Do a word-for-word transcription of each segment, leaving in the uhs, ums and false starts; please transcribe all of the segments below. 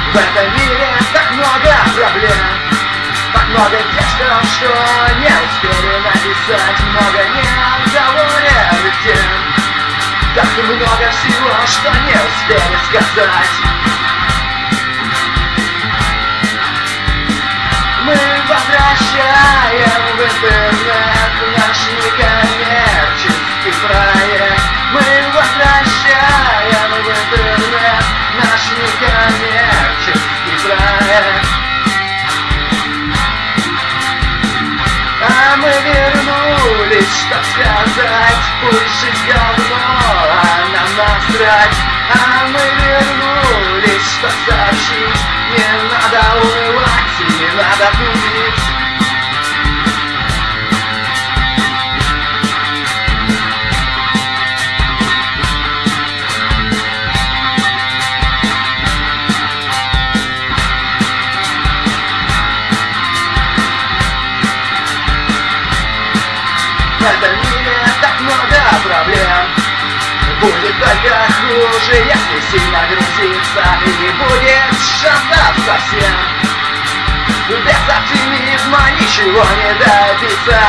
В этом мире так много проблем, так много текстов, что не успели написать, много недовольных тем, так много всего, что не успели сказать. Мы возвращаем в интернет наш некоммерческий проект. Мы возвращаем в интернет наш некоммерческий проект. А мы вернулись, чтоб сказать: пусть жизнь говно, а нам насрать. А мы вернулись, чтоб сообщить: не надо унывать и не надо тупить. В этом мире так много проблем, будет только хуже, если сильно грузиться, и будет шантаж совсем. Без оптимизма ничего не добиться.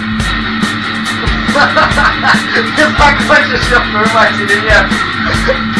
Ты закончишь, ёб твою мать, или нет?